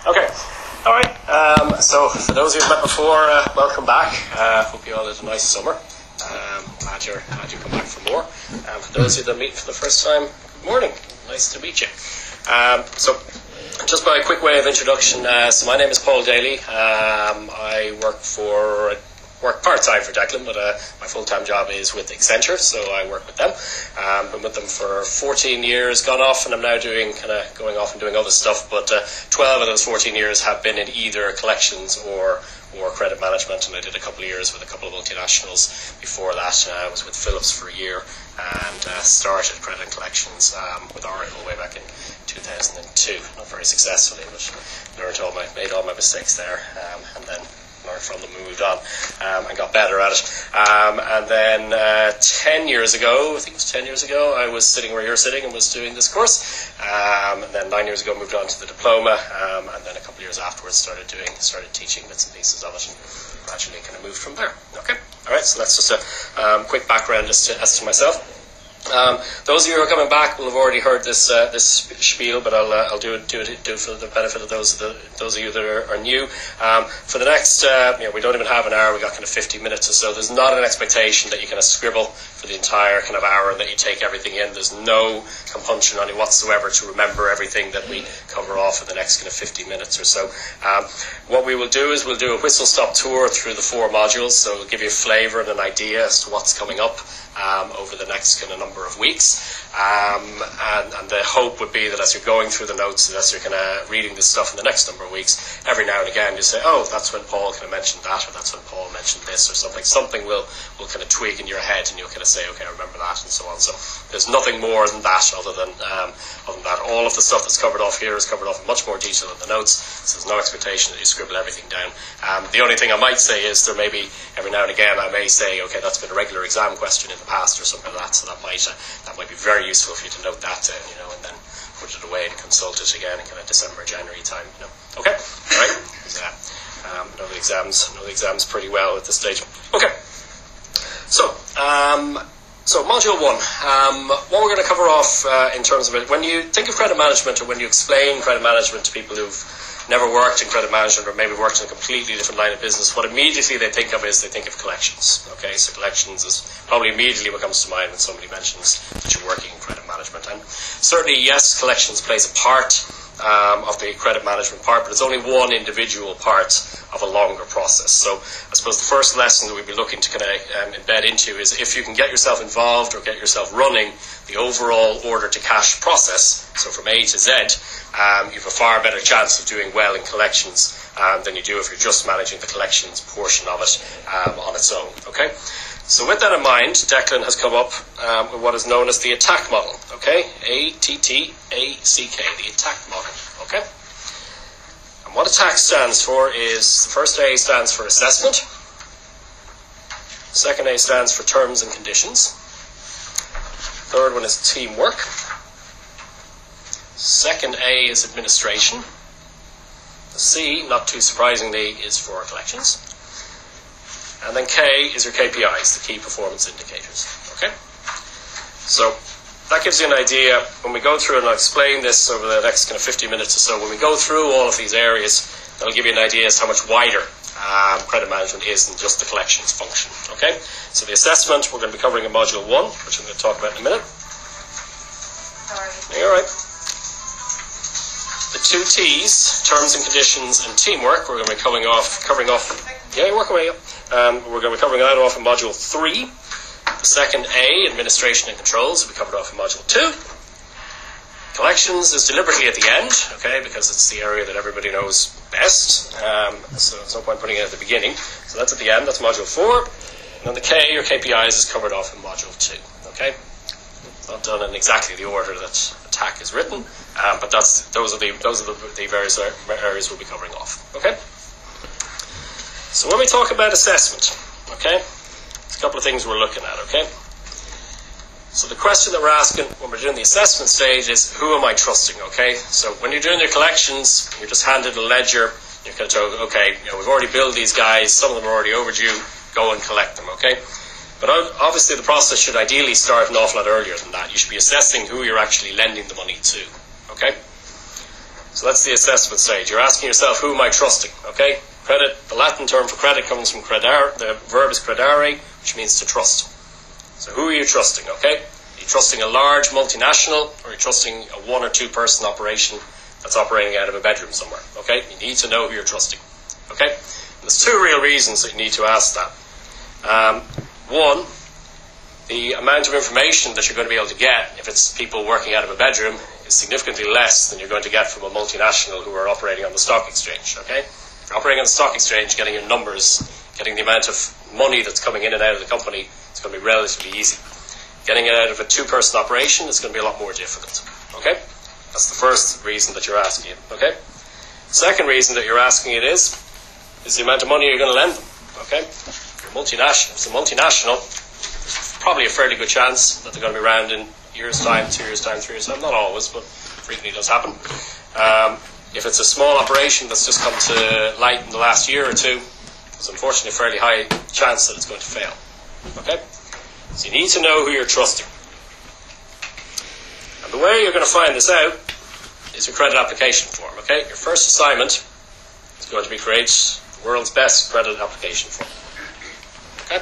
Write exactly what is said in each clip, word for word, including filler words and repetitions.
Okay. All right. Um, so, for those of you who've met before, uh, welcome back. Uh, hope you all had a nice summer. Um, glad you're glad you come back for more. Um, for those of you that meet for the first time, good morning. Nice to meet you. Um, so, just by a quick way of introduction, uh, so my name is Paul Daly. Um, I work for. work part-time for Declan, but uh, my full-time job is with Accenture, so I work with them. Um, been with them for fourteen years, gone off, and I'm now doing kind of going off and doing other stuff, but uh, twelve of those fourteen years have been in either collections or or credit management, and I did a couple of years with a couple of multinationals. Before that, uh, I was with Philips for a year and uh, started credit and collections um, with Oracle way back in two thousand two. Not very successfully, but learned all my, made all my mistakes there, um, and then learned from them and moved on um, and got better at it. Um, and then uh, ten years ago, I think it was ten years ago, I was sitting where you're sitting and was doing this course. Um, and then nine years ago, moved on to the diploma. Um, and then a couple of years afterwards, started doing, started teaching bits and pieces of it, and gradually kind of moved from there. Okay, all right. So that's just a um, quick background as to, as to myself. Um, those of you who are coming back will have already heard this uh, this spiel, but I'll uh, I'll do it do it do it for the benefit of those of the, those of you that are, are new. Um, for the next, uh, you know, we don't even have an hour. We got kind of fifty minutes or so. There's not an expectation that you kind of scribble for the entire kind of hour and that you take everything in. There's no compunction on you whatsoever to remember everything that we cover off in the next kind of fifty minutes or so. Um, what we will do is we'll do a whistle stop tour through the four modules, so it'll give you a flavour and an idea as to what's coming up um, over the next kind of number of weeks, um, and, and the hope would be that as you're going through the notes and as you're kind of reading this stuff in the next number of weeks, every now and again you say, oh, that's when Paul kind of mentioned that, or that's when Paul mentioned this, or something. Something will, will kind of twig in your head, and you'll kind of say, okay, I remember that, and so on. So there's nothing more than that, other than um, other than that. All of the stuff that's covered off here is covered off in much more detail in the notes, so there's no expectation that you scribble everything down. Um, the only thing I might say is there may be, every now and again, I may say, okay, that's been a regular exam question in the past, or something like that, so that might uh, that might be very useful for you to note that down, you know, and then put it away and consult it again in kind of December, January time, you know. Okay, all right. Yeah. Um, know the exams, know the exams pretty well at this stage. Okay. So, um, so module one. Um, what we're going to cover off uh, in terms of it, when you think of credit management, or when you explain credit management to people who've never worked in credit management, or maybe worked in a completely different line of business, what immediately they think of is they think of collections. Okay, so collections is probably immediately what comes to mind when somebody mentions that you're working in credit management. And certainly, yes, collections plays a part um, of the credit management part, but it's only one individual part of a longer process. So I suppose the first lesson that we'd be looking to kind of um, embed into is if you can get yourself involved or get yourself running the overall order to cash process, so from A to Z, um, you have a far better chance of doing well in collections um, than you do if you're just managing the collections portion of it um, on its own. Okay, so with that in mind, Declan has come up um, with what is known as the ATTACK model. Okay, A T T A C K, the ATTACK model. Okay, and what ATTACK stands for is the first A stands for assessment, second A stands for terms and conditions, third one is teamwork, second A is administration. The C, not too surprisingly, is for collections. And then K is your K P Is, the key performance indicators. Okay? So that gives you an idea. When we go through, and I'll explain this over the next kind of fifty minutes or so, when we go through all of these areas, that'll give you an idea as to how much wider um, credit management is than just the collections function. Okay? So the assessment, we're going to be covering in module one, which I'm going to talk about in a minute. Sorry. You're all right. The two T's, terms and conditions and teamwork, we're going to be covering off, covering off, yeah, you're working away, um, we're going to be covering that off in module three. The second A, administration and controls, will be covered off in module two. Collections is deliberately at the end, okay, because it's the area that everybody knows best, um, so there's no point putting it at the beginning. So that's at the end, that's module four. And then the K, your K P Is, is covered off in module two, okay? Not done in exactly the order that ATTACK is written, um, but that's those are the those are the, the various areas we'll be covering off. Okay. So when we talk about assessment, okay, there's a couple of things we're looking at. Okay. So the question that we're asking when we're doing the assessment stage is, who am I trusting? Okay. So when you're doing your collections, you're just handed a ledger. You're going to go, okay, you know, we've already billed these guys. Some of them are already overdue. Go and collect them. Okay. But obviously the process should ideally start an awful lot earlier than that. You should be assessing who you're actually lending the money to. Okay? So that's the assessment stage. You're asking yourself, who am I trusting? Okay? Credit, the Latin term for credit comes from credare. The verb is credare, which means to trust. So who are you trusting? Okay? Are you trusting a large multinational, or are you trusting a one or two person operation that's operating out of a bedroom somewhere? Okay? You need to know who you're trusting. Okay? And there's two real reasons that you need to ask that. Um, one, the amount of information that you're going to be able to get if it's people working out of a bedroom is significantly less than you're going to get from a multinational who are operating on the stock exchange. Okay? If you're operating on the stock exchange, getting your numbers, getting the amount of money that's coming in and out of the company, it's going to be relatively easy. Getting it out of a two-person operation is going to be a lot more difficult. Okay? That's the first reason that you're asking it. Okay? The second reason that you're asking it is, is the amount of money you're going to lend them. Okay? If you're multinational, if it's a multinational, there's probably a fairly good chance that they're going to be around in a year's time, two years' time, three years' time. Not always, but frequently does happen. Um, if it's a small operation that's just come to light in the last year or two, there's unfortunately a fairly high chance that it's going to fail. Okay? So you need to know who you're trusting. And the way you're going to find this out is your credit application form. Okay? Your first assignment is going to be create the world's best credit application form. Okay?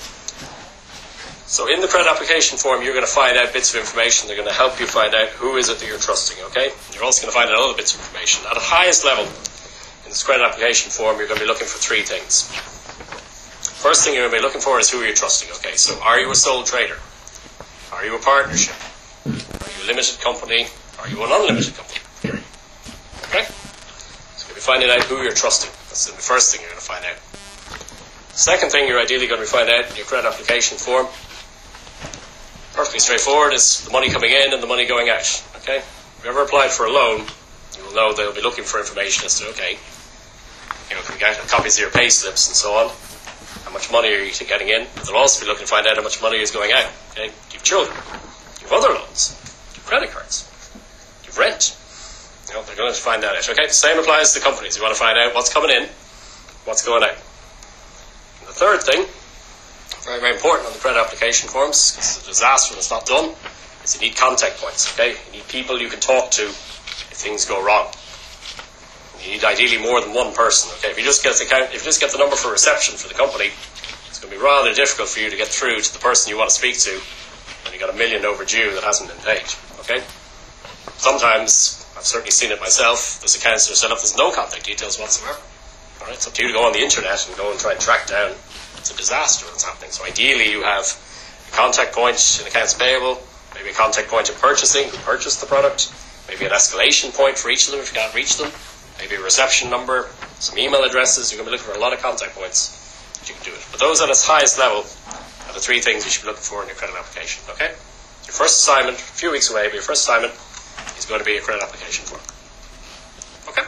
So in the credit application form, you're going to find out bits of information. They're going to help you find out who is it that you're trusting. Okay? You're also going to find out other bits of information. At the highest level in this credit application form, you're going to be looking for three things. First thing you're going to be looking for is who you're trusting. Okay, so are you a sole trader? Are you a partnership? Are you a limited company? Are you an unlimited company? Okay? So you'll be finding out who you're trusting. That's the first thing you're going to find out. Second thing you're ideally going to find out in your credit application form, perfectly straightforward, is the money coming in and the money going out. Okay? If you've ever applied for a loan, you will know they'll be looking for information as to, okay, you know, can we get copies of your pay slips and so on. How much money are you getting in? But they'll also be looking to find out how much money is going out. Okay? Do you have children? Do you have other loans? Do you have credit cards? Do you have rent? You know, they're going to find that out. Okay? The same applies to companies. You want to find out what's coming in, what's going out. And the third thing, very, very important on the credit application forms, because it's a disaster when it's not done, is you need contact points. Okay? You need people you can talk to if things go wrong. You need ideally more than one person. Okay, if you just get the count, if you just get the number for reception for the company, it's going to be rather difficult for you to get through to the person you want to speak to when you've got a million overdue that hasn't been paid. Okay, sometimes I've certainly seen it myself. There's accounts that are set up. There's no contact details whatsoever. All right, it's up to you to go on the internet and go and try and track down. It's a disaster what's happening. So ideally, you have a contact point in accounts payable, maybe a contact point in purchasing who purchased the product, maybe an escalation point for each of them if you can't reach them. Maybe a reception number, some email addresses. You're going to be looking for a lot of contact points that you can do it. But those at its highest level are the three things you should be looking for in your credit application. Okay? Your first assignment, a few weeks away, but your first assignment is going to be a credit application form. Okay?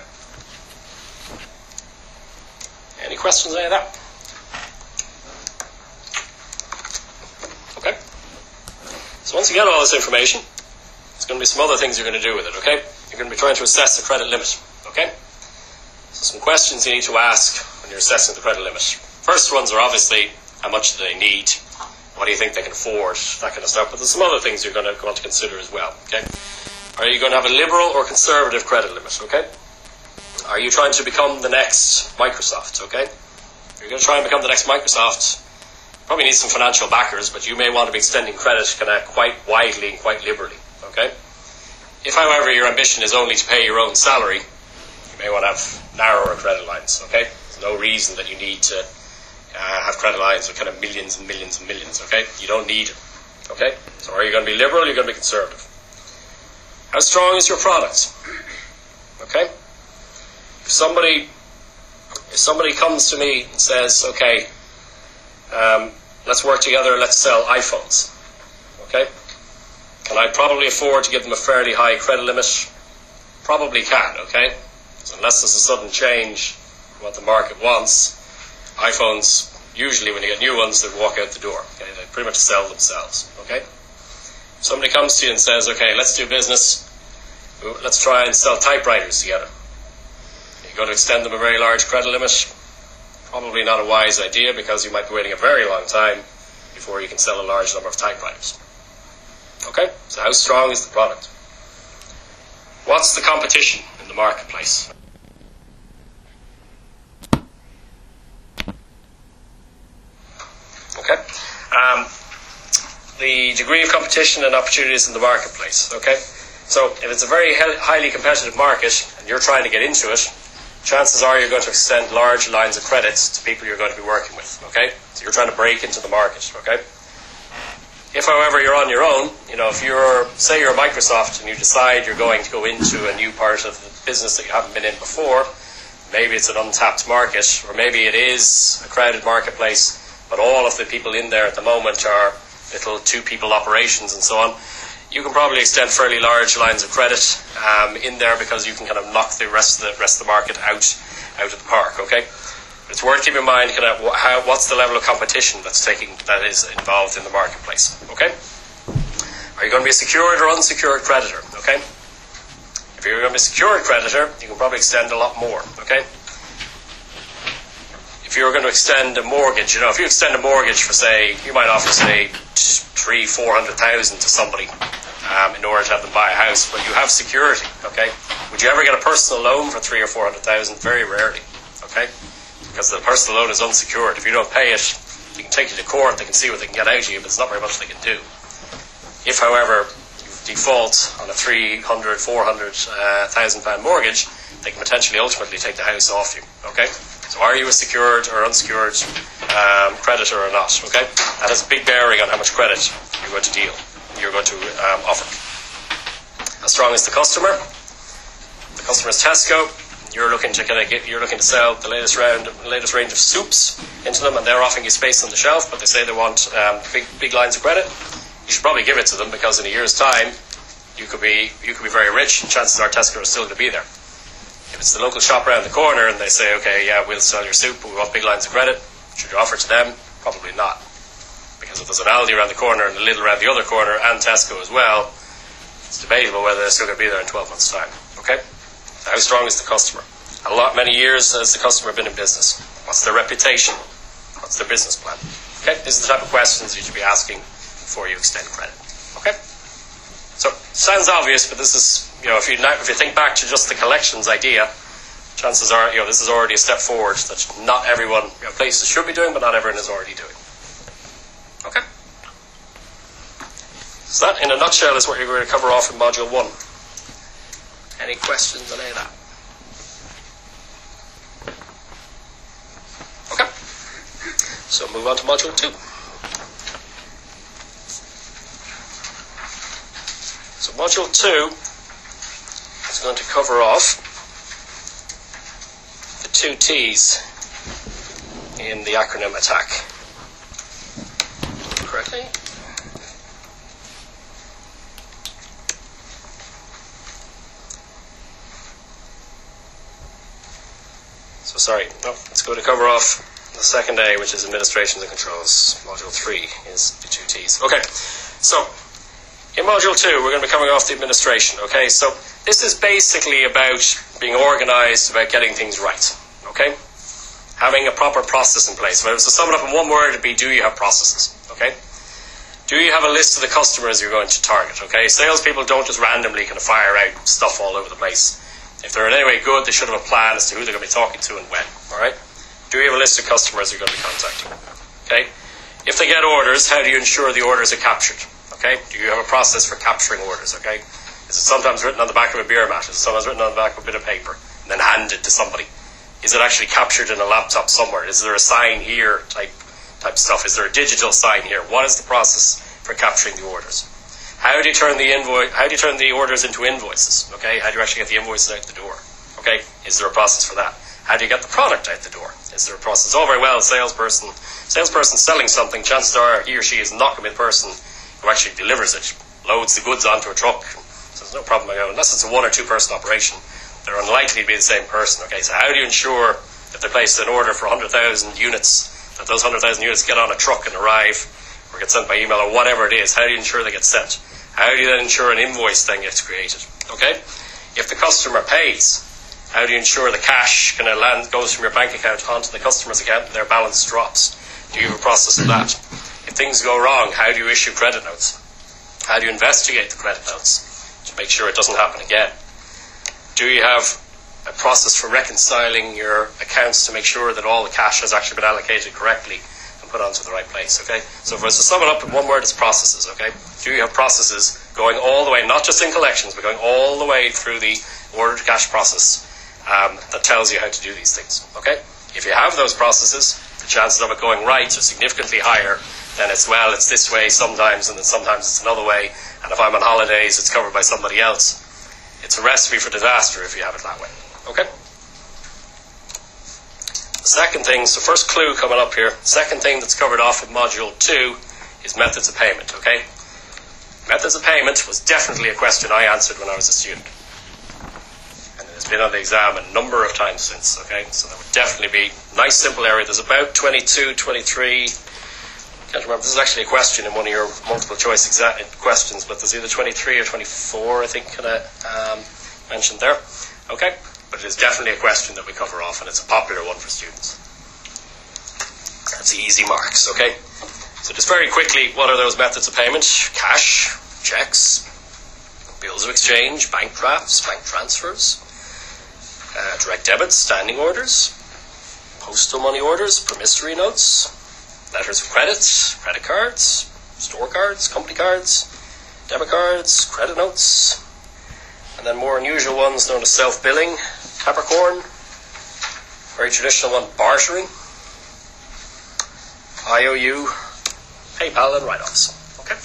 Any questions on any of that? Okay? So once you get all this information, there's going to be some other things you're going to do with it. Okay? You're going to be trying to assess the credit limit. Okay? So some questions you need to ask when you're assessing the credit limit. First ones are obviously, how much do they need? What do you think they can afford? That kind of stuff. But there's some other things you're going to want to consider as well. Okay? Are you going to have a liberal or conservative credit limit? Okay? Are you trying to become the next Microsoft? Okay? If you're going to try and become the next Microsoft, you probably need some financial backers, but you may want to be extending credit kind of quite widely and quite liberally. Okay? If, however, your ambition is only to pay your own salary, you may want to have narrower credit lines, okay? There's no reason that you need to uh, have credit lines with kind of millions and millions and millions, okay? You don't need it, okay? So are you going to be liberal or are you going to be conservative? How strong is your product? Okay? If somebody, if somebody comes to me and says, okay, um, let's work together, let's sell iPhones, okay? Can I probably afford to give them a fairly high credit limit? Probably can, okay? So unless there's a sudden change in what the market wants, iPhones, usually when you get new ones, they walk out the door. Okay? They pretty much sell themselves, okay? If somebody comes to you and says, okay, let's do business, let's try and sell typewriters together. You're going to extend them a very large credit limit? Probably not a wise idea, because you might be waiting a very long time before you can sell a large number of typewriters. Okay, so how strong is the product? What's the competition in in the marketplace. Okay. Um, the degree of competition and opportunities in the marketplace. Okay. So if it's a very highly competitive market and you're trying to get into it, chances are you're going to extend large lines of credit to people you're going to be working with. Okay. So you're trying to break into the market. Okay. If, however, you're on your own, you know, if you're, say you're Microsoft and you decide you're going to go into a new part of the business that you haven't been in before, maybe it's an untapped market, or maybe it is a crowded marketplace, but all of the people in there at the moment are little two-people operations and so on, you can probably extend fairly large lines of credit um, in there because you can kind of knock the rest of the rest of the market out out of the park. Okay. It's worth keeping in mind kind of how, what's the level of competition that's taking that is involved in the marketplace. Okay, are you going to be a secured or unsecured creditor? Okay, if you're going to be a secured creditor, you can probably extend a lot more. Okay, if you're going to extend a mortgage, you know, if you extend a mortgage for, say, you might offer, say, three, four hundred thousand to somebody um, in order to have them buy a house, but you have security. Okay, would you ever get a personal loan for three or four hundred thousand? Very rarely. Okay. Because the personal loan is unsecured. If you don't pay it, they can take you to court, they can see what they can get out of you, but there's not very much they can do. If, however, you default on a three hundred, four hundred thousand pound mortgage, they can potentially ultimately take the house off you. Okay? So are you a secured or unsecured um, creditor or not? Okay? That has a big bearing on how much credit you're going to deal, you're going to um, offer. How strong is the customer? The customer is Tesco. You're looking to kind of get, you're looking to sell the latest round, the latest range of soups into them, and they're offering you space on the shelf, but they say they want um, big, big lines of credit. You should probably give it to them because in a year's time, you could be, you could be very rich, and chances are Tesco is still going to be there. If it's the local shop around the corner and they say, okay, yeah, we'll sell your soup, but we want big lines of credit, should you offer it to them? Probably not, because if there's an Aldi around the corner and a Lidl around the other corner and Tesco as well, it's debatable whether they're still going to be there in twelve months' time. Okay. How strong is the customer? A lot, many years has the customer been in business? What's their reputation? What's their business plan? Okay, these are the type of questions you should be asking before you extend credit. Okay, so sounds obvious, but this is, you know, if you if you think back to just the collections idea, chances are, you know, this is already a step forward that not everyone, you know, places should be doing, but not everyone is already doing. Okay, so that, in a nutshell, is what you're going to cover off in Module One. Any questions on any of that? Okay. So move on to Module two. So Module two is going to cover off the two T's in the acronym ATTACK. Correctly? So sorry, no, let's go to cover off the second A, which is Administrations and Controls. Module three is the two T's. Okay, so in Module two, we're going to be covering off the administration. Okay, so this is basically about being organized, about getting things right. Okay, having a proper process in place. If I was to sum it up in one word, it'd be, do you have processes? Okay, do you have a list of the customers you're going to target? Okay, salespeople don't just randomly kind of fire out stuff all over the place. If they're in any way good, they should have a plan as to who they're going to be talking to and when. All right? Do you have a list of customers you're going to be contacting? Okay? If they get orders, how do you ensure the orders are captured? Okay? Do you have a process for capturing orders? Okay? Is it sometimes written on the back of a beer mat? Is it sometimes written on the back of a bit of paper and then handed to somebody? Is it actually captured in a laptop somewhere? Is there a sign here type type stuff? Is there a digital sign here? What is the process for capturing the orders? How do you turn the invoice? How do you turn the orders into invoices? Okay, how do you actually get the invoices out the door? Okay, is there a process for that? How do you get the product out the door? Is there a process? All very well, salesperson, salesperson selling something. Chances are he or she is not going to be the person who actually delivers it, loads the goods onto a truck. So there's no problem about it. Unless it's a one or two person operation, they're unlikely to be the same person. Okay, so how do you ensure if they place an order for one hundred thousand units, that those one hundred thousand units get on a truck and arrive, or get sent by email, or whatever it is? How do you ensure they get sent? How do you then ensure an invoice then gets created? Okay? If the customer pays, how do you ensure the cash kind of land goes from your bank account onto the customer's account and their balance drops? Do you have a process of that? If things go wrong, how do you issue credit notes? How do you investigate the credit notes to make sure it doesn't happen again? Do you have a process for reconciling your accounts to make sure that all the cash has actually been allocated correctly and put onto the right place, okay? So for us to sum it up in one word, it's processes, okay? Do you have processes going all the way, not just in collections, but going all the way through the order to cash process um, that tells you how to do these things, okay? If you have those processes, the chances of it going right are significantly higher than it's, well, it's this way sometimes and then sometimes it's another way, and if I'm on holidays, it's covered by somebody else. It's a recipe for disaster if you have it that way. Okay? The second thing, so first clue coming up here, second thing that's covered off in Module two is methods of payment, okay? Methods of payment was definitely a question I answered when I was a student. And it's been on the exam a number of times since, okay? So that would definitely be a nice simple area. There's about twenty-two, twenty-three, I can't remember, this is actually a question in one of your multiple choice exa- questions, but there's either twenty-three or twenty-four, I think, kind of um, mentioned there, okay? But it is definitely a question that we cover off, and it's a popular one for students. That's easy marks, okay? So just very quickly, what are those methods of payment? Cash, checks, bills of exchange, bank drafts, bank transfers, uh, direct debits, standing orders, postal money orders, promissory notes, letters of credit, credit cards, store cards, company cards, debit cards, credit notes, and then more unusual ones known as self-billing, peppercorn, very traditional one, bartering, I O U, PayPal, and write-offs. Okay?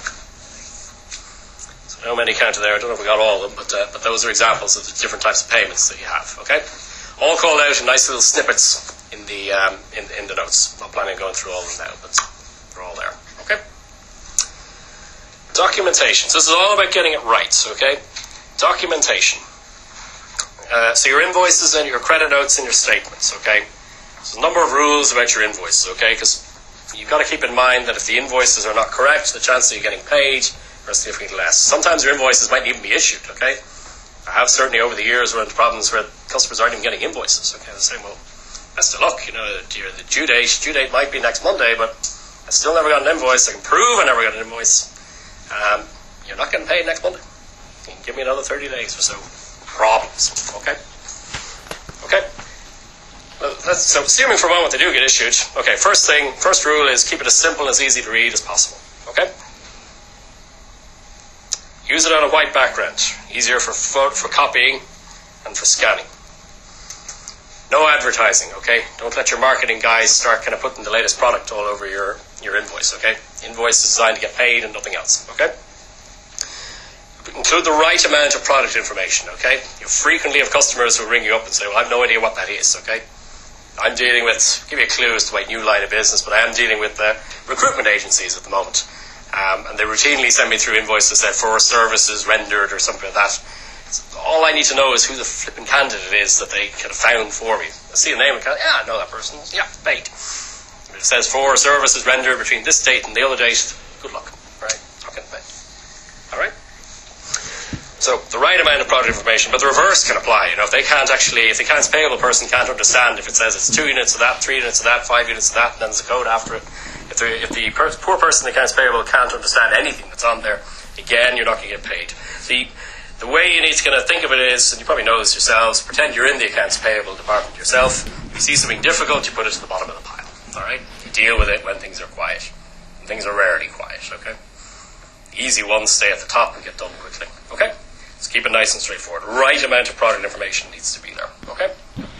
So no many counted there. I don't know if we got all of them, but uh, but those are examples of the different types of payments that you have. Okay? All called out in nice little snippets in the um, in, in the notes. I'm not planning on going through all of them now, but they're all there. Okay? Documentation. So this is all about getting it right. Okay? Documentation. Uh, so your invoices and your credit notes and your statements, okay? There's a number of rules about your invoices, okay? Because you've got to keep in mind that if the invoices are not correct, the chance of you getting paid are significantly less. Sometimes your invoices might even be issued, okay? I have certainly over the years run into problems where customers aren't even getting invoices, okay? They're saying, well, best of luck, you know, the due date, due date might be next Monday, but I still never got an invoice. I can prove I never got an invoice. Um, you're not getting paid next Monday. You can give me another thirty days or so. Problems. Okay? Okay? Well, that's, so assuming for a moment they do get issued, okay, first thing, first rule is keep it as simple and as easy to read as possible. Okay? Use it on a white background. Easier for, for, for copying and for scanning. No advertising, okay? Don't let your marketing guys start kind of putting the latest product all over your, your invoice, okay? Invoice is designed to get paid and nothing else, okay? Include the right amount of product information, okay? You frequently have customers who ring you up and say, well, I have no idea what that is, okay? I'm dealing with, I'll give you a clue as to my new line of business, but I am dealing with uh, recruitment agencies at the moment. Um, and they routinely send me through invoices that for services rendered or something like that. So all I need to know is who the flipping candidate is that they kind of found for me. I see the name and kind of, yeah, I know that person. Yeah, paid. If it says for services rendered between this date and the other date, good luck, right? Not getting paid. All right? So the right amount of product information, but the reverse can apply. You know, if they can't actually, if the accounts payable person can't understand if it says it's two units of that, three units of that, five units of that, and then there's a code after it. If the if the per- poor person in the accounts payable can't understand anything that's on there, again, you're not going to get paid. The the way you need to kind of think of it is, and you probably know this yourselves, pretend you're in the accounts payable department yourself. You see something difficult, you put it to the bottom of the pile. All right, you deal with it when things are quiet, and things are rarely quiet. Okay, the easy ones stay at the top and get done quickly. Okay. Just keep it nice and straightforward. Right amount of product information needs to be there. Okay?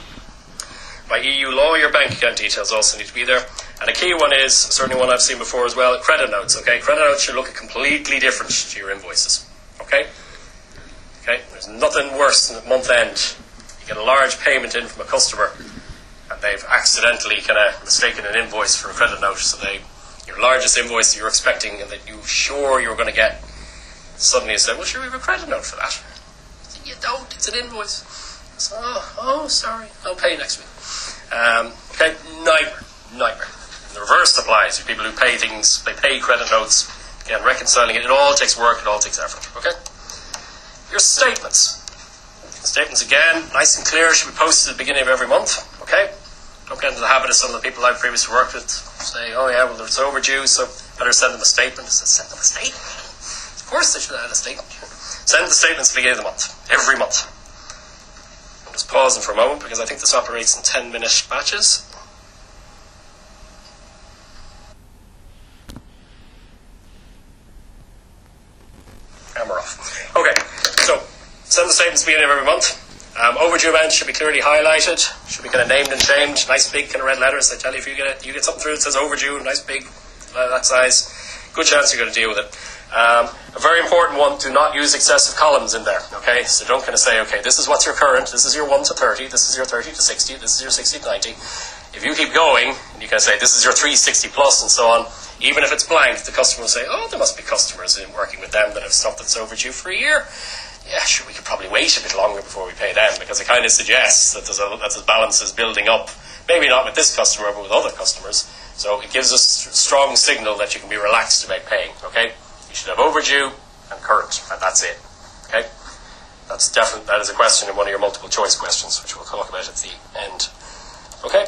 By E U law, your bank account details also need to be there. And a key one is, certainly one I've seen before as well, credit notes. Okay? Credit notes should look completely different to your invoices. Okay? Okay? There's nothing worse than at month end. You get a large payment in from a customer and they've accidentally kind of mistaken an invoice for a credit note. So they, your largest invoice that you're expecting and that you're sure you're going to get, suddenly you say, well, sure, we have a credit note for that. Said, you don't, it's an invoice. So, oh, oh, sorry, I'll pay you next week. Um, okay, nightmare, nightmare. And the reverse applies. You people who pay things, they pay credit notes, again, reconciling it, it all takes work, it all takes effort, okay? Your statements. Statements, again, nice and clear, should be posted at the beginning of every month, okay? Don't get into the habit of some of the people I've previously worked with say, oh yeah, well, it's overdue, so better send them a statement. I said, send them a statement? Of course they should have a statement. Send the statements at the beginning of the month, every month. I'm just pausing for a moment because I think this operates in ten minute batches. And we're off. Okay, so send the statements at the beginning of every month. Um, overdue amounts should be clearly highlighted, should be kind of named and shamed, nice big kind of red letters. I tell you, if you get it, you get something through that says overdue, nice big, uh, that size, good chance you're going to deal with it. Um, a very important one, do not use excessive columns in there, okay? So don't kind of say, okay, this is what's your current, this is your one to thirty, this is your thirty to sixty, this is your sixty to ninety. If you keep going, and you can say, this is your three sixty plus, and so on, even if it's blank, the customer will say, oh, there must be customers in working with them that have stuff that's overdue for a year. Yeah, sure, we could probably wait a bit longer before we pay them, because it kind of suggests that there's a, that the balance is building up, maybe not with this customer, but with other customers. So it gives us a strong signal that you can be relaxed about paying, okay? You should have overdue and current, and that's it, okay? That's definitely, that is a question in one of your multiple choice questions, which we'll talk about at the end, okay?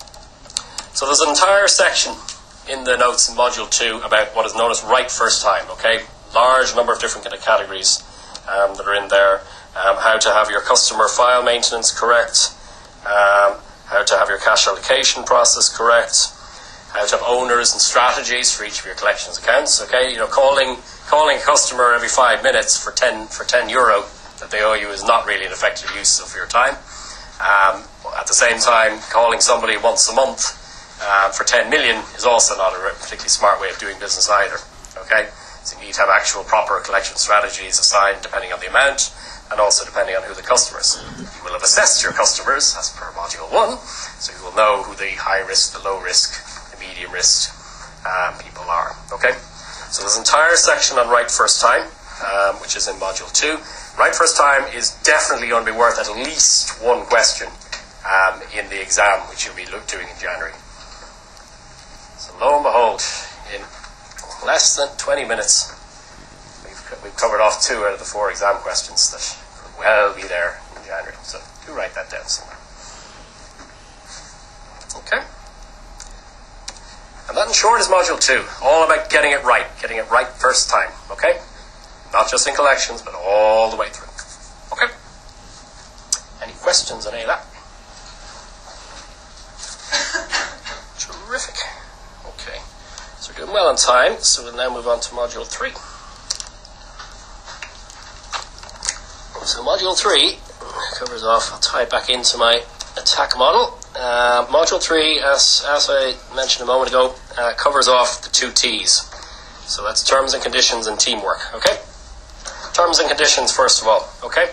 So there's an entire section in the notes in Module two about what is known as right first time, okay? Large number of different kind of categories um, that are in there. Um, how to have your customer file maintenance correct, um, how to have your cash allocation process correct, how to have owners and strategies for each of your collections accounts, okay? You know, calling calling a customer every five minutes for ten for ten euro that they owe you is not really an effective use of your time. Um, at the same time, calling somebody once a month uh, for ten million is also not a particularly smart way of doing business either, okay? So you need to have actual proper collection strategies assigned depending on the amount and also depending on who the customer is. You will have assessed your customers as per Module one, so you will know who the high risk, the low risk, the medium risk um, people are, okay? So there's an entire section on right first time, um, which is in Module two. Right first time is definitely going to be worth at least one question um, in the exam, which you'll be doing in January. So lo and behold, in less than twenty minutes, we've, we've covered off two out of the four exam questions that could well be there in January. So do write that down somewhere. Okay. And that in short is Module two. All about getting it right, getting it right first time, okay? Not just in collections, but all the way through. Okay? Any questions on any of that? Terrific. Okay. So we're doing well on time, so we'll now move on to Module three. So Module three covers off, I'll tie it back into my attack model. Uh, module three, as, as I mentioned a moment ago, uh, covers off the two T's. So that's terms and conditions and teamwork, okay? Terms and conditions, first of all, okay?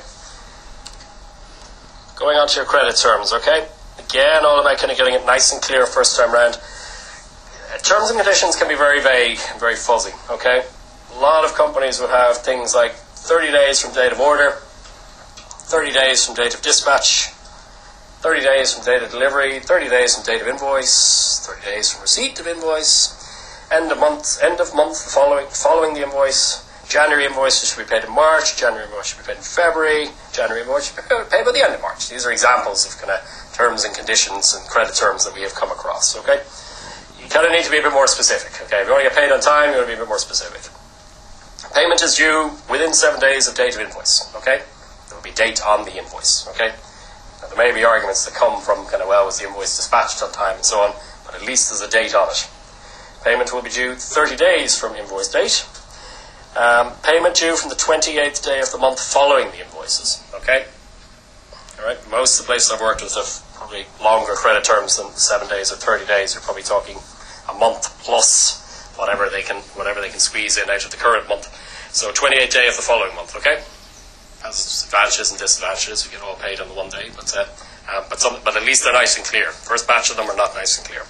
Going on to your credit terms, okay? Again, all about kind of getting it nice and clear first time round. Uh, terms and conditions can be very vague and very fuzzy, okay? A lot of companies would have things like thirty days from date of order, thirty days from date of dispatch, thirty days from date of delivery, thirty days from date of invoice, thirty days from receipt of invoice, end of month, end of month following following the invoice. January invoices should be paid in March, January invoice should be paid in February, January invoice should be paid by the end of March. These are examples of kind of terms and conditions and credit terms that we have come across, okay? You kind of need to be a bit more specific, okay? If you want to get paid on time, you want to be a bit more specific. Payment is due within seven days of date of invoice, okay? There will be date on the invoice, okay? Now, there may be arguments that come from kind of, well, was the invoice dispatched on time and so on, but at least there's a date on it. Payment will be due thirty days from invoice date. Um, payment due from the twenty-eighth day of the month following the invoices, okay? All right, most of the places I've worked with have probably longer credit terms than seven days or thirty days. You're probably talking a month plus whatever they can whatever they can squeeze in out of the current month. So twenty-eighth day of the following month, okay? Has advantages and disadvantages. We get all paid on the one day, but uh, um, but some, but at least they're nice and clear. First batch of them are not nice and clear.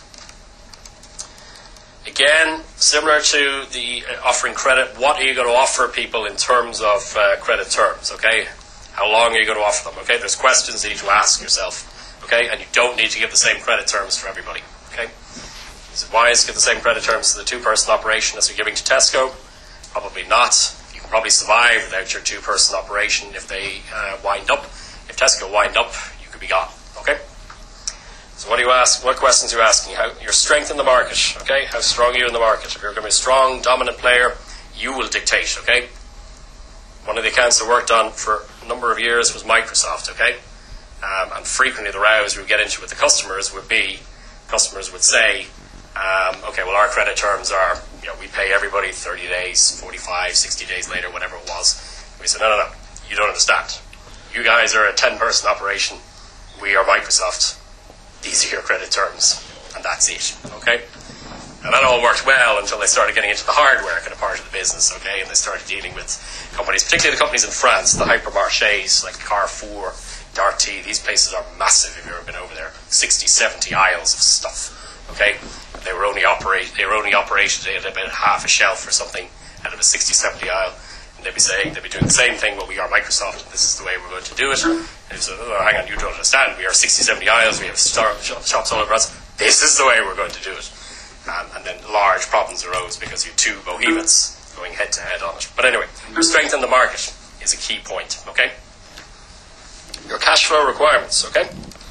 Again, similar to the uh, offering credit, what are you going to offer people in terms of uh, credit terms, okay? How long are you going to offer them, okay? There's questions you need to ask yourself, okay? And you don't need to give the same credit terms for everybody, okay? Is it wise to give the same credit terms to the two-person operation as you're giving to Tesco? Probably not. You can probably survive without your two-person operation if they uh, wind up. If Tesco wind up, you could be gone, okay? So what do you ask? What questions are you asking? How, your strength in the market, okay? How strong are you in the market? If you're going to be a strong, dominant player, you will dictate, okay? One of the accounts I worked on for a number of years was Microsoft, okay? Um, and frequently the rows we would get into with the customers would be, customers would say, um, okay, well, our credit terms are, you know, we pay everybody thirty days, forty-five, sixty days later, whatever it was. We said, no, no, no, you don't understand. You guys are a ten-person operation. We are Microsoft. These are your credit terms. And that's it, okay? And that all worked well until they started getting into the hardware kind of part of the business, okay? And they started dealing with companies, particularly the companies in France, the hypermarchés like Carrefour, Darty. These places are massive if you've ever been over there. sixty, seventy aisles of stuff, okay? They were only operate, they were only operated at about half a shelf or something out of a sixty, seventy aisle. And they'd be saying, they'd be doing the same thing, well, we are Microsoft, and this is the way we're going to do it. And they said, oh, hang on, you don't understand. We are sixty, seventy aisles, we have star- shops all over us. This is the way we're going to do it. Um, and then large problems arose because you had two behemoths going head to head on it. But anyway, your strength in the market is a key point, okay? Your cash flow requirements, okay?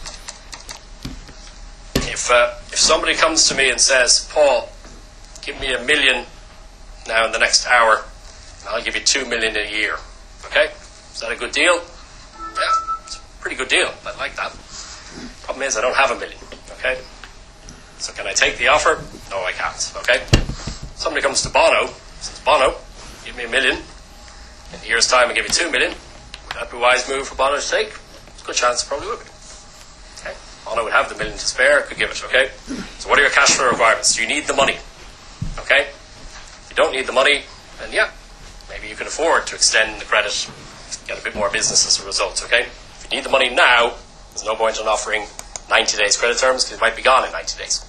If uh, if somebody comes to me and says, Paul, give me a million now in the next hour, and I'll give you two million a year, okay? Is that a good deal? Yeah, it's a pretty good deal. I like that. Problem is, I don't have a million, okay? So can I take the offer? No, I can't, okay? Somebody comes to Bono, says, Bono, give me a million. In a year's time, I'll give you two million. Would that be a wise move for Bono to take? It's a good chance it probably would be. Okay? Bono would have the million to spare, could give it, okay? So what are your cash flow requirements? Do you need the money? Okay? If you don't need the money, then yeah, maybe you can afford to extend the credit, get a bit more business as a result, okay? If you need the money now, there's no point in offering ninety days credit terms because it might be gone in ninety days.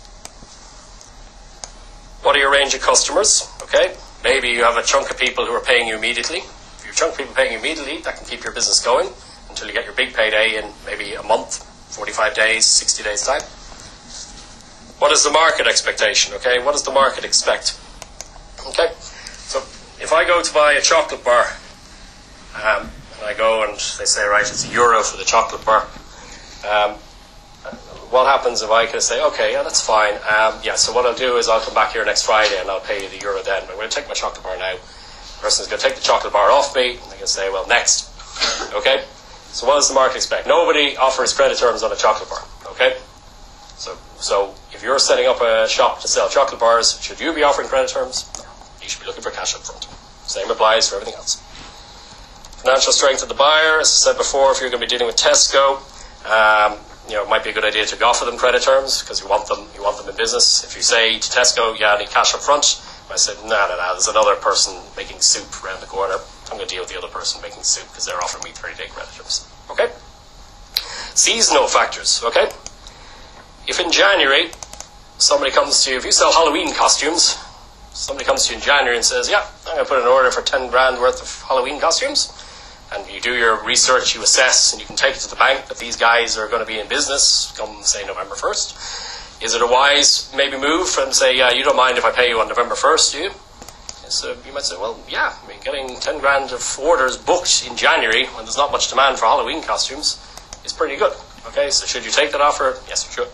What are your range of customers? Okay, maybe you have a chunk of people who are paying you immediately. If you have a chunk of people paying you immediately, that can keep your business going until you get your big payday in maybe a month, forty-five days, sixty days time. What is the market expectation? Okay, what does the market expect? Okay, so if I go to buy a chocolate bar, um, and I go and they say, right, it's a euro for the chocolate bar. Um, what happens if I can say, okay, yeah, that's fine. Um, yeah, so what I'll do is I'll come back here next Friday and I'll pay you the euro then. But I'm going to take my chocolate bar now. The person's going to take the chocolate bar off me. And they can say, well, next. Okay? So what does the market expect? Nobody offers credit terms on a chocolate bar. Okay? So, so if you're setting up a shop to sell chocolate bars, should you be offering credit terms? No. You should be looking for cash up front. Same applies for everything else. Financial strength of the buyer. As I said before, if you're going to be dealing with Tesco, um, you know, it might be a good idea to offer them credit terms because you want them, you want them in business. If you say to Tesco, yeah, I need cash up front, I said, no, no, no, there's another person making soup around the corner. I'm going to deal with the other person making soup because they're offering me thirty-day credit terms. Okay? Seasonal factors, okay? If in January somebody comes to you, if you sell Halloween costumes, somebody comes to you in January and says, yeah, I'm going to put an order for ten grand worth of Halloween costumes. And you do your research, you assess, and you can take it to the bank that these guys are going to be in business come, say, November first. Is it a wise, maybe, move for them to say, yeah, you don't mind if I pay you on November first, do you? So you might say, well, yeah, I mean, getting ten grand of orders booked in January when there's not much demand for Halloween costumes is pretty good. Okay, so should you take that offer? Yes, you should.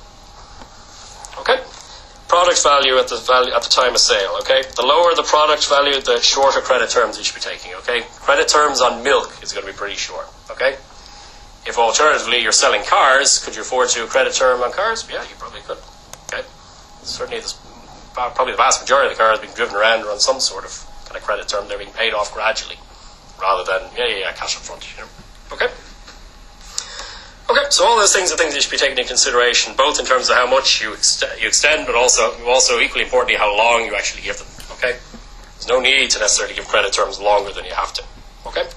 Okay. Product value at the value at the time of sale, okay? The lower the product value, the shorter credit terms you should be taking, okay? Credit terms on milk is going to be pretty short, okay? If alternatively you're selling cars, could you afford to do a credit term on cars? Yeah, you probably could, okay? Certainly, this, probably the vast majority of the cars being driven around are on some sort of kind of credit term. They're being paid off gradually, rather than, yeah, yeah, yeah, cash up front, you know? Okay? Okay, so all those things are things you should be taking into consideration, both in terms of how much you, ext- you extend, but also, also equally importantly, how long you actually give them, okay? There's no need to necessarily give credit terms longer than you have to, okay?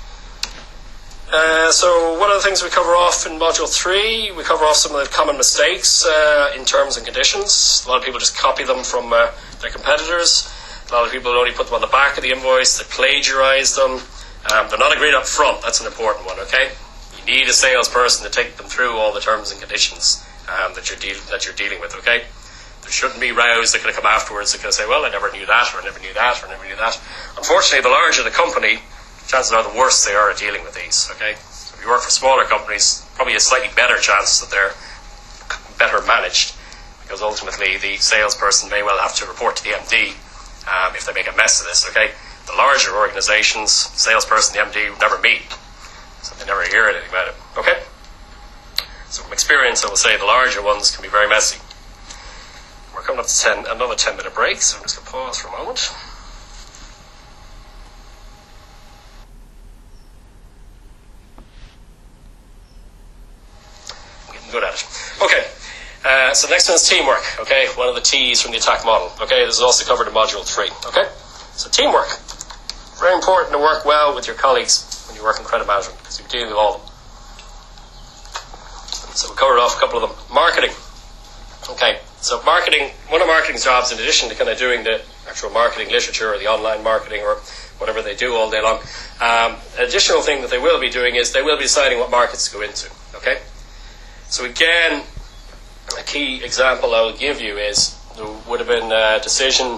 Uh, so one of the things we cover off in Module three, we cover off some of the common mistakes uh, in terms and conditions. A lot of people just copy them from uh, their competitors. A lot of people only put them on the back of the invoice, they plagiarize them. Um, they're not agreed up front, that's an important one, okay? You need a salesperson to take them through all the terms and conditions um, that you're deal- that you're dealing with, okay? There shouldn't be rows that are going to come afterwards that are going to say, well, I never knew that, or I never knew that, or I never knew that. Unfortunately, the larger the company, chances are the worse they are at dealing with these, okay? So if you work for smaller companies, probably a slightly better chance that they're better managed, because ultimately the salesperson may well have to report to the M D um, if they make a mess of this, okay? The larger organizations, salesperson, the M D would never meet. So they never hear anything about it. Okay? So from experience, I will say the larger ones can be very messy. We're coming up to ten, another ten minute break, so I'm just going to pause for a moment. I'm getting good at it. Okay, uh, so the next one is teamwork, okay? One of the T's from the attack model, okay? This is also covered in module three, okay? So teamwork. Very important to work well with your colleagues when you work in credit management, because you're dealing with all of them. So we covered off a couple of them. Marketing. Okay, so marketing, one of marketing's jobs, in addition to kind of doing the actual marketing literature or the online marketing or whatever they do all day long, um, an additional thing that they will be doing is they will be deciding what markets to go into. Okay, so again, a key example I will give you is there would have been a decision,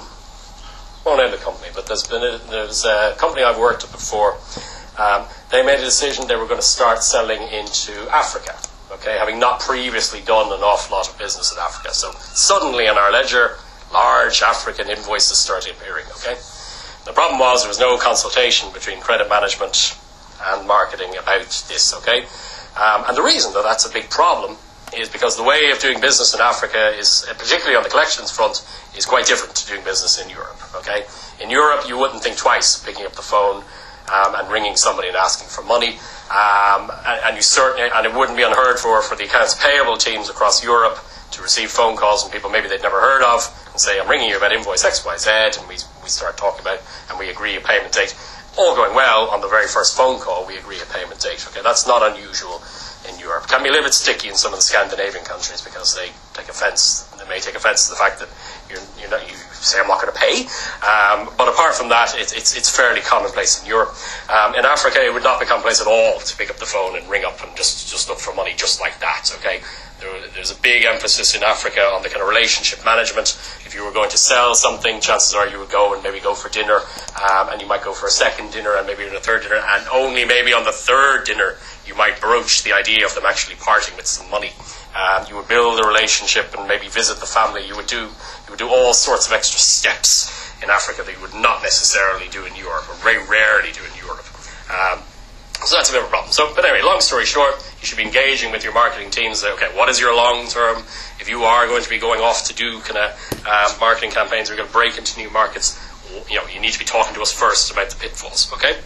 won't name the company, but there's been a, there's a company I've worked with before. Um, they made a decision they were going to start selling into Africa. Okay, having not previously done an awful lot of business in Africa. So suddenly in our ledger, large African invoices started appearing, okay? The problem was there was no consultation between credit management and marketing about this, okay? Um, and the reason that that's a big problem is because the way of doing business in Africa is, particularly on the collections front, is quite different to doing business in Europe, okay? In Europe, you wouldn't think twice picking up the phone Um, and ringing somebody and asking for money, um, and, and you certainly, and it wouldn't be unheard for for the accounts payable teams across Europe to receive phone calls from people maybe they'd never heard of and say, "I'm ringing you about invoice X Y Z," and we we start talking about and we agree a payment date. All going well on the very first phone call, we agree a payment date. Okay, that's not unusual in Europe. Can be a little bit sticky in some of the Scandinavian countries because they take offence. They may take offence to the fact that you're, you're not, you say I'm not going to pay. Um, but apart from that, it, it's it's fairly commonplace in Europe. Um, in Africa, it would not be commonplace at all to pick up the phone and ring up and just, just look for money just like that. Okay, there, there's a big emphasis in Africa on the kind of relationship management. If you were going to sell something, chances are you would go and maybe go for dinner, um, and you might go for a second dinner and maybe a third dinner, and only maybe on the third dinner you might broach the idea of them actually parting with some money. Um, you would build a relationship and maybe visit the family. You would do you would do all sorts of extra steps in Africa that you would not necessarily do in Europe, or very rarely do in Europe. Um, so that's a bit of a problem. So, but anyway, long story short, you should be engaging with your marketing teams. Say, okay, what is your long term? If you are going to be going off to do kind of um, marketing campaigns, you're going to break into new markets, you know, you need to be talking to us first about the pitfalls. Okay.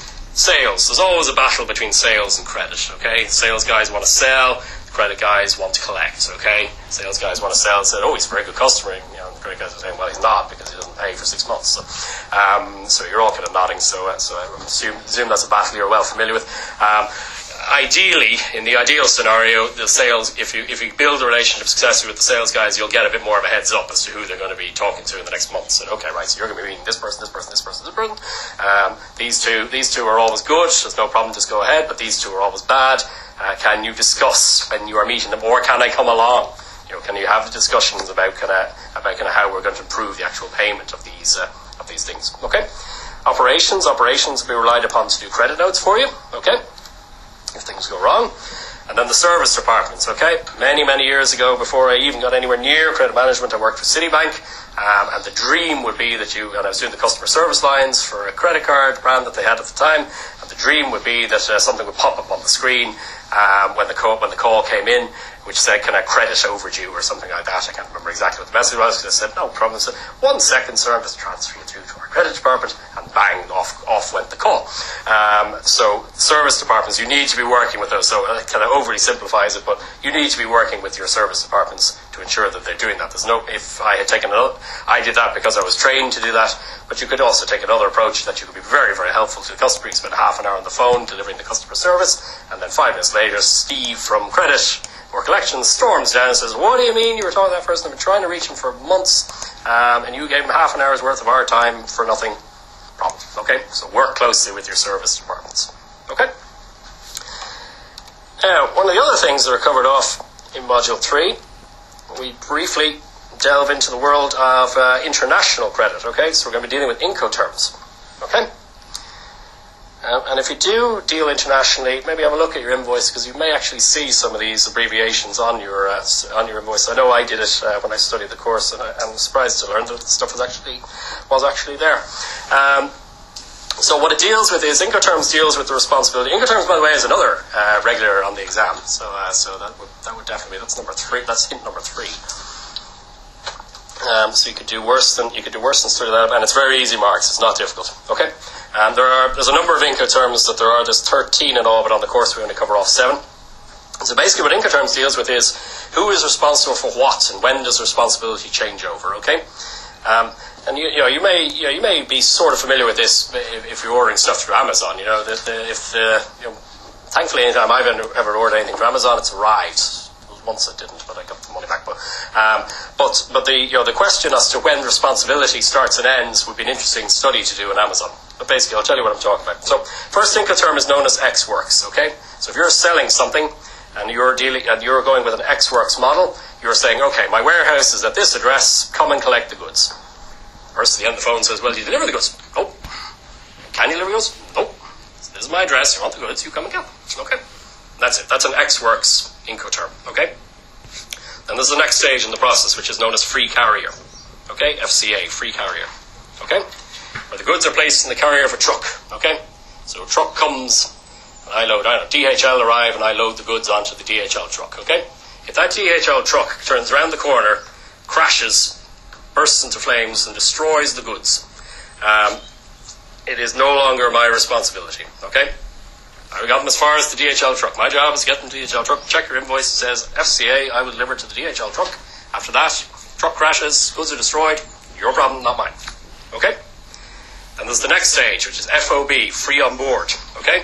Sales. There's always a battle between sales and credit. Okay. Sales guys want to sell. Credit guys want to collect, okay? Sales guys want to sell and say, oh, he's a very good customer. You know, credit guys are saying, well, he's not because he doesn't pay for six months. So, um, so you're all kind of nodding. So, uh, so I assume, assume that's a battle you're well familiar with. Um, ideally, in the ideal scenario, the sales, if you if you build a relationship successfully with the sales guys, you'll get a bit more of a heads up as to who they're going to be talking to in the next month. So, okay, right, so you're going to be meeting this person, this person, this person, this person. Um, these two, these two are always good. There's no problem, just go ahead. But these two are always bad. Uh, can you discuss when you are meeting them, or can I come along? You know, can you have the discussions about kind of about kind of how we're going to improve the actual payment of these uh, of these things? Okay. Operations, operations will be relied upon to do credit notes for you. Okay. If things go wrong, and then the service departments. Okay. Many many years ago, before I even got anywhere near credit management, I worked for Citibank, um, and the dream would be that you and I was doing the customer service lines for a credit card brand that they had at the time. And the dream would be that uh, something would pop up on the screen. Um, when the call when the call came in, which said, "Can I credit overdue?" or something like that. I can't remember exactly what the message was. Because I said, "No problem." So, one second, sir, I'm just transfer you through to our credit department, and bang, off off went the call. Um, so, service departments, you need to be working with those. So, it kind of overly simplifies it, but you need to be working with your service departments to ensure that they're doing that. There's no. If I had taken another, I did that because I was trained to do that. But you could also take another approach that you could be very, very helpful to the customer. You spend half an hour on the phone delivering the customer service, and then five minutes later, Steve from credit or collections storms down and says, "What do you mean you were talking to that person? I've been trying to reach him for months, um, and you gave him half an hour's worth of our time for nothing." Problem. Okay, so work closely with your service departments. Okay. Now, one of the other things that are covered off in Module three, we briefly delve into the world of uh, international credit. Okay, so we're going to be dealing with Incoterms. Okay. Um, and if you do deal internationally, maybe have a look at your invoice, because you may actually see some of these abbreviations on your uh, on your invoice. I know I did it uh, when I studied the course, and I, I'm surprised to learn that the stuff was actually was actually there. Um, So what it deals with is Incoterms deals with the responsibility. Incoterms, by the way, is another uh, regular on the exam. So uh, so that would that would definitely be, that's number three. That's hint number three. Um, so you could do worse than you could do worse than three of that, and it's very easy marks. It's not difficult. Okay. Um, there are there's a number of Incoterms that there are. There's thirteen in all, but on the course we only cover off seven. So basically, what Incoterms deals with is who is responsible for what, and when does responsibility change over. Okay. Um, And you, you know, you may, you know, you may be sort of familiar with this if, if you're ordering stuff through Amazon. You know, the, the, if the, you know, thankfully, anytime I've ever ordered anything through Amazon, it's arrived. Once it didn't, but I got the money back. But, um, but, but the, you know, the question as to when responsibility starts and ends would be an interesting study to do on Amazon. But basically, I'll tell you what I'm talking about. So, first Incoterm is known as Ex Works. Okay, so if you're selling something and you're dealing and you're going with an Ex Works model, you're saying, okay, my warehouse is at this address. Come and collect the goods. Person at the end of the phone says, well, do you deliver the goods? Nope. Can you deliver the goods? Nope. This is my address. You want the goods, you come and get them. Okay. That's it. That's an Ex Works Incoterm. Okay. Then there's the next stage in the process, which is known as free carrier. Okay. F C A, free carrier. Okay. Where the goods are placed in the carrier of a truck. Okay. So a truck comes, and I load, I don't know, D H L arrive, and I load the goods onto the D H L truck. Okay. If that D H L truck turns around the corner, crashes, bursts into flames and destroys the goods, um, it is no longer my responsibility. Okay, I got them as far as the D H L truck. My job is to get them to the D H L truck. Check your invoice. It says F C A. I will deliver to the D H L truck. After that, truck crashes, goods are destroyed. Your problem, not mine. Okay. And there's the next stage, which is F O B, free on board. Okay.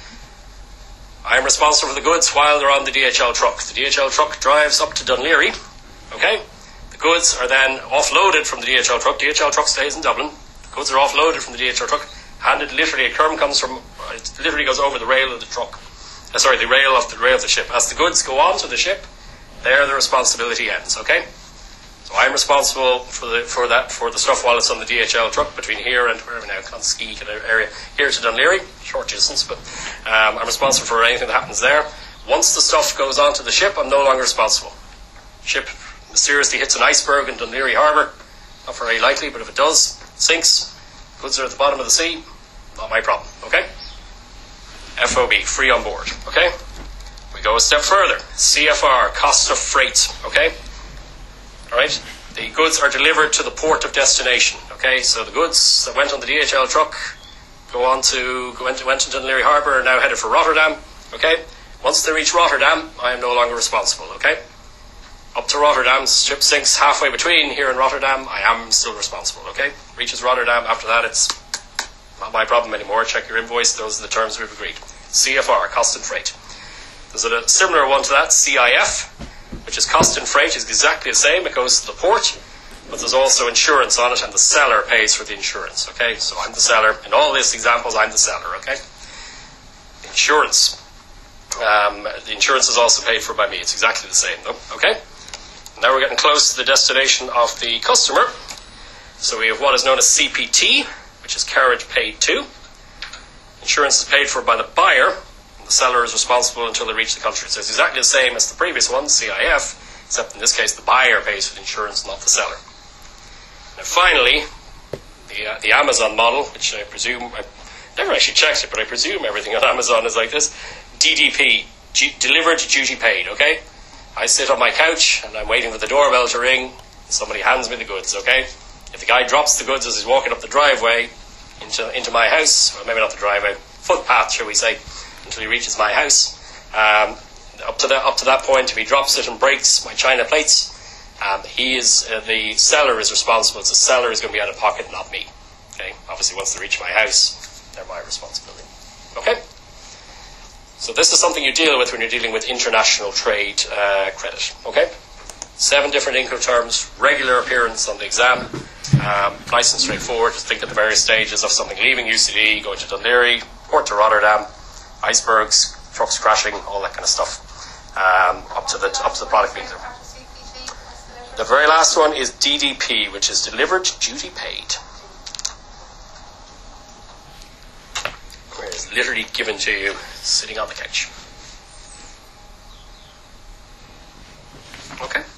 I am responsible for the goods while they're on the D H L truck. The D H L truck drives up to Dún Laoghaire. Okay. Goods are then offloaded from the D H L truck. D H L truck stays in Dublin. The goods are offloaded from the D H L truck. Handed literally, a term comes from, it literally goes over the rail of the truck. Uh, sorry, the rail of the rail of the ship. As the goods go onto the ship, there the responsibility ends. Okay, so I'm responsible for the for that for the stuff while it's on the D H L truck between here and wherever now, Clonskee kind of area, here to Dún Laoghaire, short distance, but um, I'm responsible for anything that happens there. Once the stuff goes onto the ship, I'm no longer responsible. Ship mysteriously hits an iceberg in Dún Laoghaire Harbour. Not very likely, but if it does, sinks. Goods are at the bottom of the sea. Not my problem. Okay? F O B, free on board. Okay? We go a step further. C F R, cost of freight. Okay? Alright? The goods are delivered to the port of destination. Okay? So the goods that went on the D H L truck go on to, go into, went to Dún Laoghaire Harbour, are now headed for Rotterdam. Okay? Once they reach Rotterdam, I am no longer responsible. Okay? Up to Rotterdam, ship sinks halfway between here and Rotterdam, I am still responsible, okay? Reaches Rotterdam, after that it's not my problem anymore. Check your invoice, those are the terms we've agreed. C F R, cost and freight. There's a similar one to that, C I F, which is cost and freight, is exactly the same. It goes to the port, but there's also insurance on it, and the seller pays for the insurance, okay? So I'm the seller. In all these examples, I'm the seller, okay? Insurance. Um, the insurance is also paid for by me. It's exactly the same, though, okay? Now we're getting close to the destination of the customer. So we have what is known as C P T, which is carriage paid to. Insurance is paid for by the buyer, and the seller is responsible until they reach the country. So it's exactly the same as the previous one, C I F, except in this case the buyer pays for the insurance, not the seller. And finally, the, uh, the Amazon model, which I presume, I never actually checked it, but I presume everything on Amazon is like this. D D P, G- delivered, duty paid, okay? I sit on my couch and I'm waiting for the doorbell to ring and somebody hands me the goods, okay? If the guy drops the goods as he's walking up the driveway into into my house, or maybe not the driveway, footpath, shall we say, until he reaches my house, um, up to that up to that point, if he drops it and breaks my china plates, um, he is uh, the seller is responsible. So the seller is going to be out of pocket, not me. Okay, obviously once they reach my house, they're my responsibility. Okay. So this is something you deal with when you're dealing with international trade uh, credit, okay? Seven different Incoterms, regular appearance on the exam, um, nice and straightforward. Just think of the various stages of something leaving U C D, going to Dún Laoghaire, port to Rotterdam, icebergs, trucks crashing, all that kind of stuff, um, up to the up to the product being there. The very last one is D D P, which is delivered, duty paid. Where it's literally given to you sitting on the couch. Okay.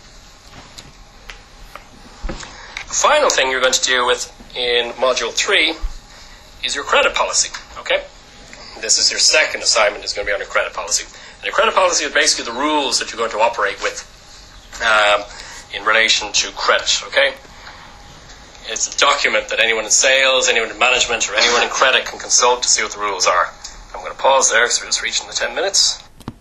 The final thing you're going to deal with in Module three is your credit policy, okay? This is your second assignment, is going to be on your credit policy. And your credit policy is basically the rules that you're going to operate with um, in relation to credit, okay? It's a document that anyone in sales, anyone in management, or anyone in credit can consult to see what the rules are. I'm going to pause there because we're just reaching the ten minutes.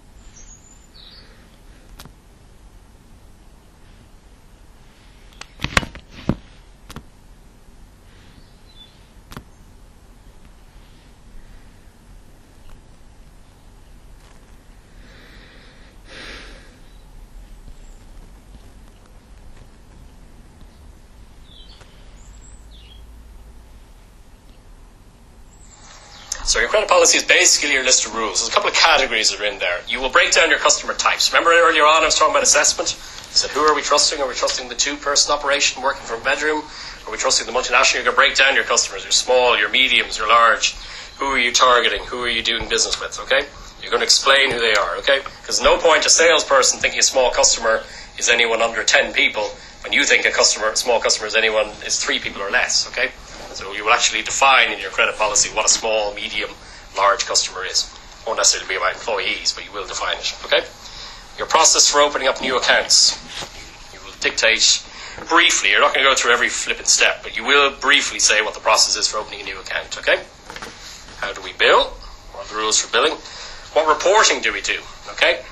So your credit policy is basically your list of rules. There's a couple of categories that are in there. You will break down your customer types. Remember earlier on I was talking about assessment? I said, who are we trusting? Are we trusting the two-person operation working from a bedroom? Are we trusting the multinational? You're going to break down your customers. Your small, your mediums, your large. Who are you targeting? Who are you doing business with, okay? You're going to explain who they are, okay? Because no point a salesperson thinking a small customer is anyone under ten people when you think a customer, a small customer is anyone is three people or less, okay? So you will actually define in your credit policy what a small, medium, large customer is. It won't necessarily be about employees, but you will define it, okay? Your process for opening up new accounts. You will dictate briefly, you're not going to go through every flipping step, but you will briefly say what the process is for opening a new account, okay? How do we bill? What are the rules for billing? What reporting do we do, okay?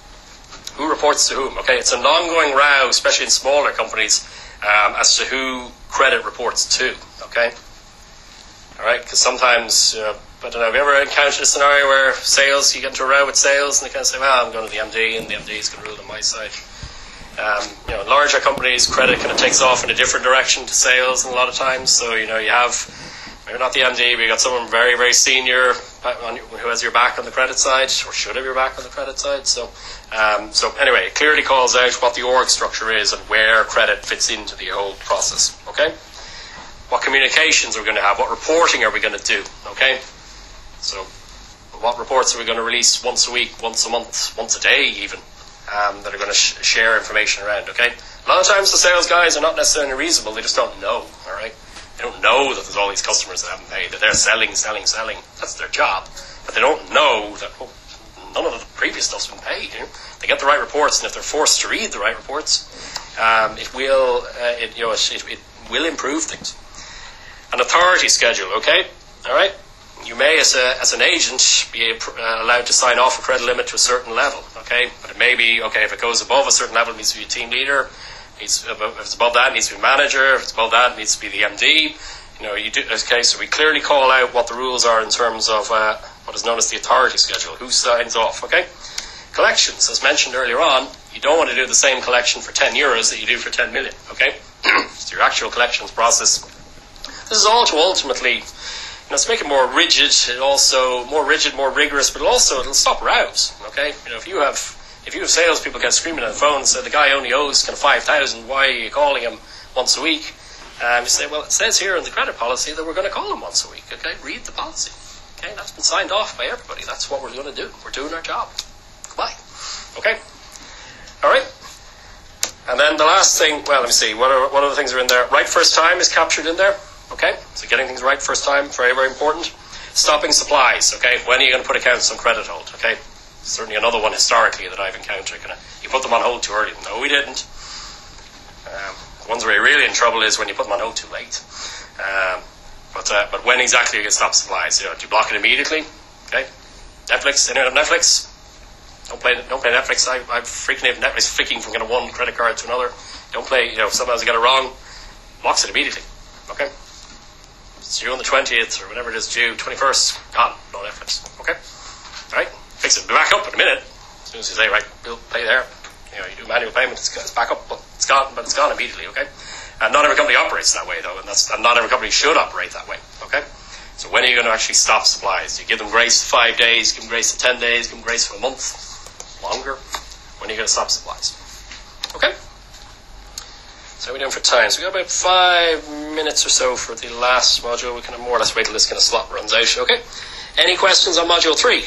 Who reports to whom, okay? It's an ongoing row, especially in smaller companies, um, as to who credit reports to, okay? All right, because sometimes, uh, I don't know, have you ever encountered a scenario where sales, you get into a row with sales and they kind of say, well, I'm going to the M D and the M D is going to rule on my side. Um, you know, in larger companies, credit kind of takes off in a different direction to sales a lot of times. So, you know, you have, maybe not the M D, but you got someone very, very senior who has your back on the credit side, or should have your back on the credit side. So, um, so anyway, it clearly calls out what the org structure is and where credit fits into the whole process, okay? What communications are we going to have? What reporting are we going to do? Okay? So, what reports are we going to release once a week, once a month, once a day even, um, that are going to sh- share information around? Okay? A lot of times the sales guys are not necessarily reasonable, they just don't know, alright? They don't know that there's all these customers that haven't paid, that they're selling, selling, selling. That's their job. But they don't know that oh, none of the previous stuff's been paid. You know? They get the right reports, and if they're forced to read the right reports, um, it will, uh, it, you know, it, it will improve things. An authority schedule, okay? All right? You may, as a as an agent, be uh, allowed to sign off a credit limit to a certain level, okay? But it may be, okay, if it goes above a certain level, it needs to be a team leader. Needs, if it's above that, it needs to be a manager. If it's above that, it needs to be the M D. You know, you do, okay, so we clearly call out what the rules are in terms of uh, what is known as the authority schedule. Who signs off, okay? Collections, as mentioned earlier on, you don't want to do the same collection for ten euros that you do for ten million, okay? So your actual collections process. This is all to ultimately, you know, to make it more rigid, it also more rigid, more rigorous, but also it'll stop rows. Okay, you know, if you have if you have salespeople get screaming on the phone and say the guy only owes kind of five thousand, why are you calling him once a week? Um, you say, well, it says here in the credit policy that we're going to call him once a week. Okay, read the policy. Okay, that's been signed off by everybody. That's what we're going to do. We're doing our job. Goodbye. Okay, all right. And then the last thing, well, let me see. What are what other things are in there? Right first time is captured in there. Okay, so getting things right first time, very, very important. Stopping supplies, okay? When are you going to put accounts on credit hold, okay? Certainly another one historically that I've encountered. Kind of, you put them on hold too early. No, we didn't. Um, the ones where you're really in trouble is when you put them on hold too late. Um, but uh, but when exactly are you going to stop supplies? You know, do you block it immediately? Okay? Netflix, internet Netflix. Don't play don't play Netflix. I, I'm freaking out Netflix flicking from kind of one credit card to another. Don't play, you know, sometimes you get it wrong. Blocks it immediately. Okay? It's due on the twentieth or whatever it is due, twenty-first, gone, no Netflix. Okay? Alright? Fix it, be back up in a minute. As soon as you say, right, bill, pay there. You know, you do manual payment, it's, it's back up, but it's gone, but it's gone immediately, okay? And not every company operates that way, though, and, that's, and not every company should operate that way, okay? So when are you going to actually stop supplies? You give them grace for five days, give them grace for ten days, give them grace for a month, longer. When are you going to stop supplies? Okay? So we're doing for time. So we've got about five minutes or so for the last module. We can more or less wait till this kind of slot runs out. Okay. Any questions on module three?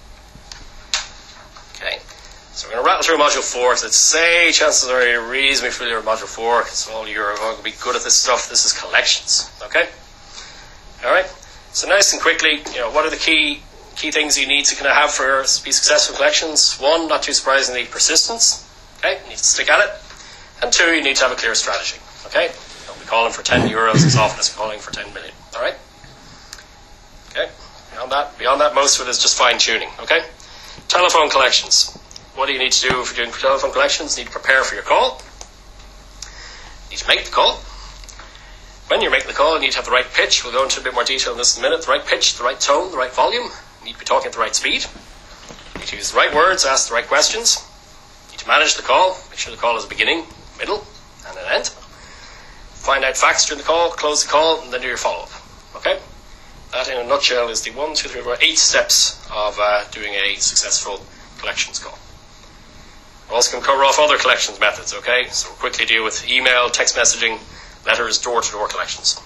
Okay. So we're going to rattle through module four. Because I'd say chances are you're reasonably familiar with module four. Because all you're going to be good at this stuff. This is collections. Okay. All right. So nice and quickly, you know, what are the key key things you need to kind of have for be successful in collections? One, not too surprisingly, persistence. Okay, you need to stick at it. And two, you need to have a clear strategy. Okay, don't be calling for ten euros as often as calling for ten million. All right. Okay. Beyond that, beyond that, most of it is just fine tuning. Okay. Telephone collections. What do you need to do if you're doing telephone collections? You need to prepare for your call. You need to make the call. When you're making the call, you need to have the right pitch. We'll go into a bit more detail in this in a minute. The right pitch, the right tone, the right volume. You need to be talking at the right speed. You need to use the right words, ask the right questions. You need to manage the call. Make sure the call has a beginning, middle, and an end. Find out facts during the call, close the call, and then do your follow-up. Okay? That, in a nutshell, is the one, two, three, four, eight steps of uh, doing a successful collections call. We're also going to cover off other collections methods, okay? So we'll quickly deal with email, text messaging, letters, door-to-door collections.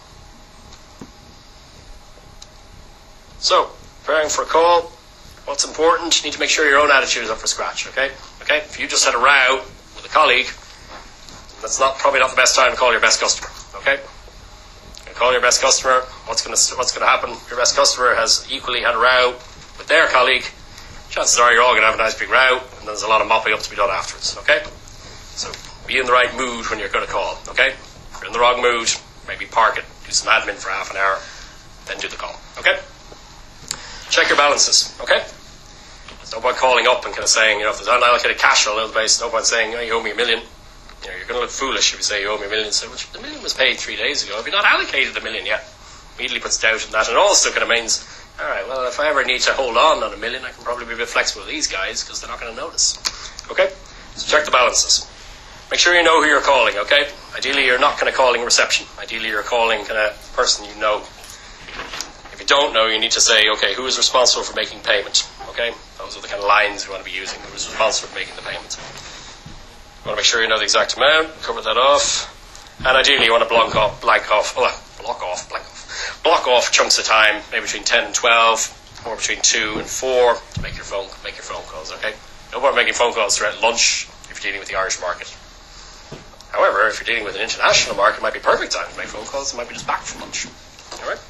So, preparing for a call, what's important? You need to make sure your own attitude is up for scratch, okay? Okay? If you just had a row with a colleague, that's not probably not the best time to call your best customer, okay? You call your best customer, what's going to what's going to happen? Your best customer has equally had a row with their colleague. Chances are you're all going to have a nice big row, and there's a lot of mopping up to be done afterwards, okay? So, be in the right mood when you're going to call, okay? If you're in the wrong mood, maybe park it, do some admin for half an hour, then do the call, okay? Check your balances, okay? There's no point calling up and kind of saying, you know, if there's unallocated cash on a little base, no point saying, oh, you owe me a million. You know, you're going to look foolish if you say you owe me a million. So, well, the million was paid three days ago. Have you not allocated the million yet? Immediately puts doubt in that, and also kind of means, all right, well, if I ever need to hold on on a million, I can probably be a bit flexible with these guys because they're not going to notice. Okay? So check the balances. Make sure you know who you're calling, okay? Ideally, you're not kind of calling reception. Ideally, you're calling kind of person you know. If you don't know, you need to say, okay, who is responsible for making payment? Okay? Those are the kind of lines you want to be using. Who is responsible for making the payment? You want to make sure you know the exact amount, cover that off. And ideally, you want to block off, blank off, oh, block off, blank off, block off chunks of time, maybe between ten and twelve, or between two and four, to make your phone, make your phone calls, okay? No point making phone calls throughout lunch if you're dealing with the Irish market. However, if you're dealing with an international market, it might be perfect time to make phone calls. It might be just back from lunch. All right?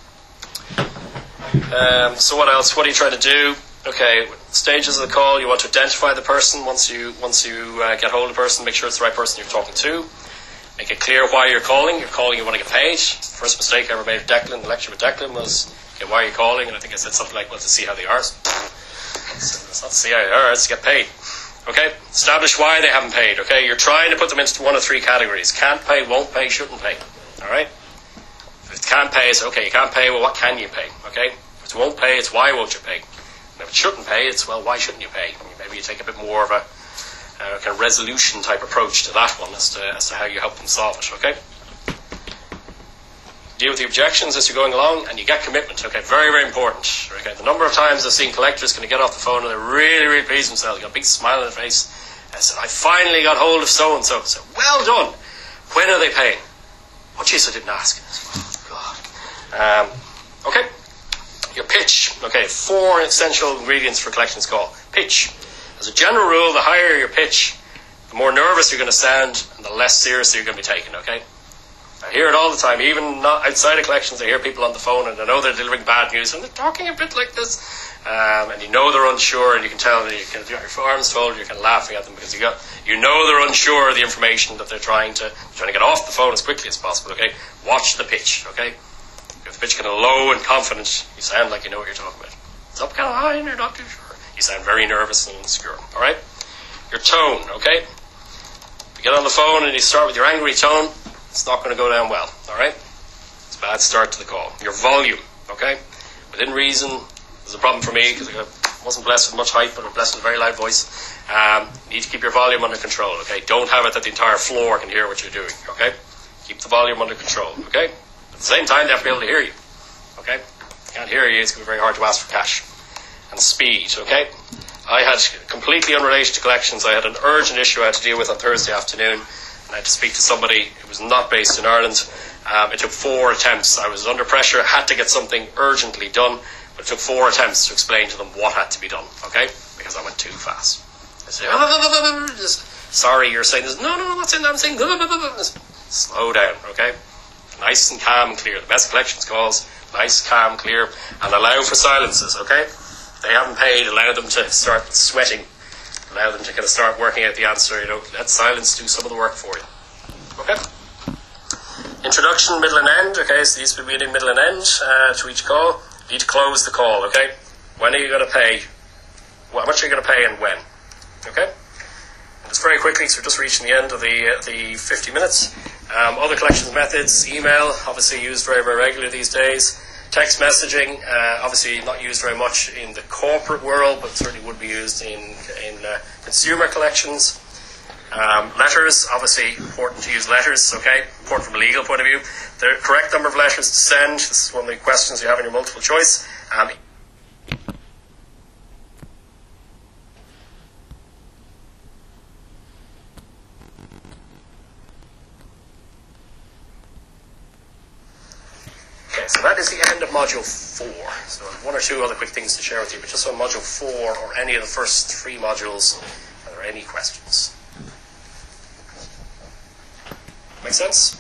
Um, so what else? What are you trying to do? Okay, stages of the call. You want to identify the person. Once you once you uh, get hold of the person, make sure it's the right person you're talking to. Make it clear why you're calling. You're calling, you want to get paid. The first mistake I ever made with Declan, the lecture with Declan, was, okay, why are you calling? And I think I said something like, well, to see how they are. So it's not to see how they are, it's to get paid. Okay, establish why they haven't paid. Okay, you're trying to put them into one of three categories: can't pay, won't pay, shouldn't pay. All right. If it can't pay, it's okay. You can't pay. Well, what can you pay? Okay. If it won't pay, it's why won't you pay? And if it shouldn't pay, it's well, why shouldn't you pay? Maybe you take a bit more of a uh, kind of resolution type approach to that one as to as to how you help them solve it. Okay. Deal with the objections as you're going along, and you get commitment. Okay, very, very important. Okay, the number of times I've seen collectors going to get off the phone and they're really, really pleased themselves, got a big smile on their face. I said, I finally got hold of so and so. So, well done. When are they paying? Oh, jeez, I didn't ask. Oh, God. Um, okay, your pitch. Okay, four essential ingredients for collections call. Pitch. As a general rule, the higher your pitch, the more nervous you're going to sound, and the less seriously you're going to be taken. Okay. I hear it all the time, even not outside of collections. I hear people on the phone and I know they're delivering bad news and they're talking a bit like this, um, and you know they're unsure, and you can tell that you can, you got your arms folded, you're kind of laughing at them because you got you know they're unsure of the information that they're trying to trying to get off the phone as quickly as possible. Okay, watch the pitch. Okay, if the pitch kind of low and confident, you sound like you know what you're talking about. It's up kind of high and you're not too sure. You sound very nervous and insecure. All right, your tone. Okay, you get on the phone and you start with your angry tone. It's not going to go down well, all right? It's a bad start to the call. Your volume, okay? Within reason, there's a problem for me because I wasn't blessed with much height, but I'm blessed with a very loud voice. Um, you need to keep your volume under control, okay? Don't have it that the entire floor can hear what you're doing, okay? Keep the volume under control, okay? At the same time, they have to be able to hear you, okay? If they can't hear you, it's going to be very hard to ask for cash. And speed, okay? I had, completely unrelated to collections, I had an urgent issue I had to deal with on Thursday afternoon. I had to speak to somebody who was not based in Ireland. Um, it took four attempts. I was under pressure, had to get something urgently done, but it took four attempts to explain to them what had to be done, okay? Because I went too fast. I said, sorry, you're saying this. No, no, no, that's it. I'm saying, slow down, okay? nice and calm and clear. The best collections calls, nice, calm, clear, and allow for silences, okay? If they haven't paid, allow them to start sweating. Allow them to kind of start working out the answer, you know, let silence do some of the work for you. Okay? Introduction, middle and end, okay, so these will be beginning, middle and end uh, to each call. You need to close the call, okay? When are you going to pay? How much are you going to pay and when? Okay? And just very quickly, so we're just reaching the end of the, uh, the fifty minutes. Um, other collections methods, email, obviously used very, very regularly these days. Text messaging, uh, obviously not used very much in the corporate world, but certainly would be used in, in uh, consumer collections. Um, letters, obviously important to use letters, okay, important from a legal point of view. The correct number of letters to send, this is one of the questions you have in your multiple choice. Um, okay, so that is the end of module four. So I have one or two other quick things to share with you, but just on module four or any of the first three modules, are there any questions? Make sense?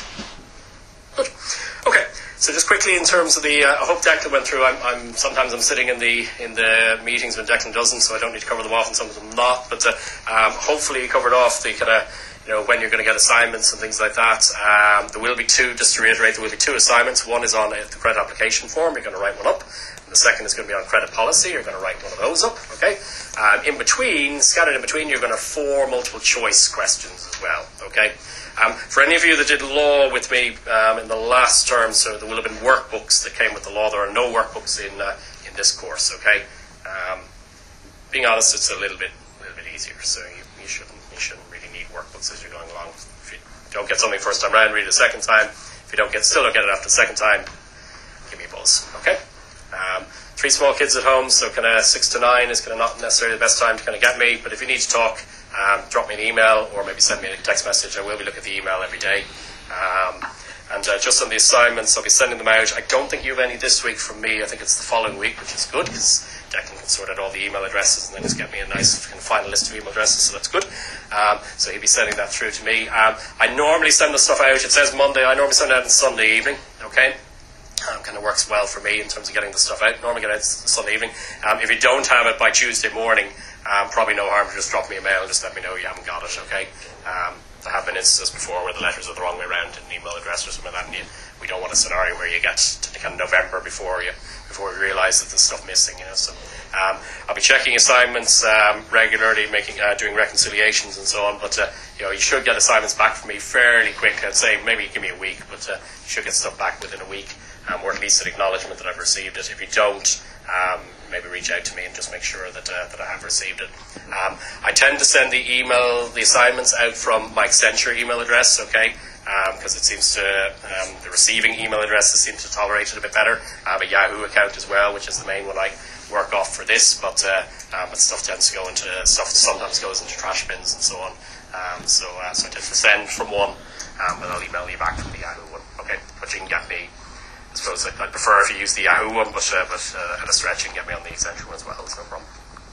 Good. Okay. So just quickly in terms of the, uh, I hope Declan went through. I'm, I'm sometimes I'm sitting in the in the meetings when Declan doesn't, so I don't need to cover them off, and some of them not. But uh, um, hopefully he covered off the kind of, you know, when you're going to get assignments and things like that. Um, there will be two. Just to reiterate, there will be two assignments. One is on uh, the credit application form. You're going to write one up. And the second is going to be on credit policy. You're going to write one of those up. Okay. Um, in between, scattered in between, you're going to have four multiple choice questions as well. Okay. Um, for any of you that did law with me um, in the last term, so there will have been workbooks that came with the law. There are no workbooks in uh, in this course. Okay, um, being honest, it's a little bit a little bit easier. So you, you shouldn't you shouldn't really need workbooks as you're going along. If you don't get something first time round, read it a second time. If you don't get still don't get it after the second time, give me a buzz. Okay. Um, three small kids at home, so kind of six to nine is kind of not necessarily the best time to kind of get me. But if you need to talk, Um, drop me an email or maybe send me a text message. I will be looking at the email every day. Um, and uh, just on the assignments, I'll be sending them out. I don't think you have any this week from me. I think it's the following week, which is good because Declan can sort out all the email addresses and then just get me a nice kind of final list of email addresses, so that's good. Um, so he'll be sending that through to me. Um, I normally send the stuff out. It says Monday. I normally send it out on Sunday evening. Okay. Um, kind of works well for me in terms of getting the stuff out. Normally get it out Sunday evening. Um, if you don't have it by Tuesday morning, um, probably no harm to just drop me a mail and just let me know you haven't got it, okay? Um, there have been instances before where the letters are the wrong way around in an email address or something like that, and you, we don't want a scenario where you get to the kind of November before you before we realise that there's stuff missing, you know. So um, I'll be checking assignments um, regularly, making uh, doing reconciliations and so on. But uh, you know, you should get assignments back from me fairly quick. I'd say maybe give me a week, but uh, you should get stuff back within a week. Um, or at least an acknowledgement that I've received it. If you don't, um, maybe reach out to me and just make sure that uh, that I have received it. Um, I tend to send the email, the assignments out from my Accenture email address, okay, because um, it seems to, um, the receiving email addresses seem to tolerate it a bit better. I have a Yahoo account as well, which is the main one I work off for this, but, uh, um, but stuff tends to go into, stuff sometimes goes into trash bins and so on. Um, so, uh, so I tend to send from one, um, and I'll email you back from the Yahoo one, okay, but you can get me. I suppose I'd prefer if you use the Yahoo one, but, uh, but uh, at a stretch you can get me on the Accenture one as well, it's no problem.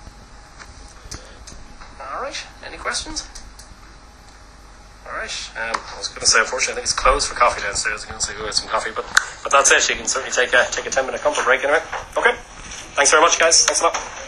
Alright, any questions? Alright, um, I was going to say, unfortunately, I think it's closed for coffee downstairs. I can say go get some coffee, but, but that's it. You can certainly take a, take a ten minute comfort break anyway. Okay, thanks very much, guys. Thanks a lot.